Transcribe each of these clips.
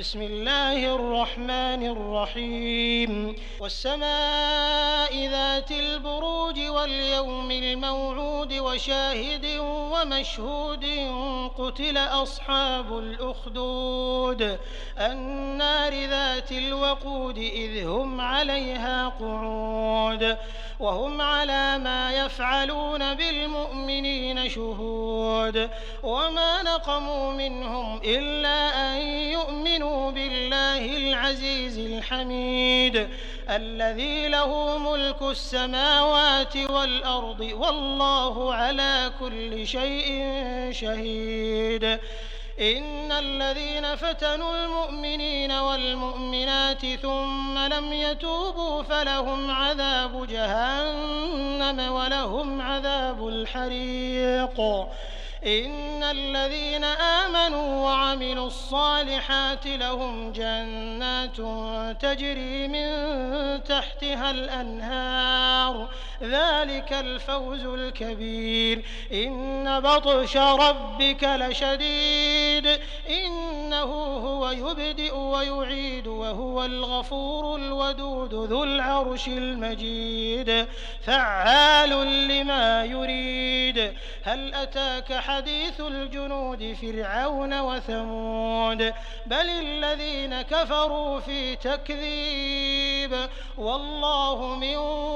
بسم الله الرحمن الرحيم والسماء ذات البروج واليوم الموعود وشاهد ومشهود قتل أصحاب الأخدود النار ذات الوقود إذ هم عليها قعود وهم على ما يفعلون بالمؤمنين شهود وما نقموا منهم إلا أن يؤمنوا بالله العزيز الحميد الذي له ملك السماوات والأرض والله على كل شيء شهيد إن الذين فتنوا المؤمنين والمؤمنات ثم لم يتوبوا فلهم عذاب جهنم ولهم عذاب الحريق إن الذين آمنوا وعملوا الصالحات لهم جنات تجري من تحتها الأنهار ذلك الفوز الكبير إن بطش ربك لشديد إنه هو يبدئ ويعيد وهو الغفور الودود ذو العرش المجيد فعال لما يريد هل أتاك حديث الجنود فرعون وثمود بل الذين كفروا في تكذيب والله من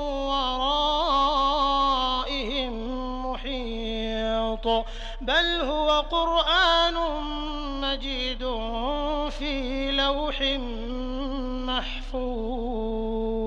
ورائهم محيط بل هو قرآن مجيد في لوح محفوظ.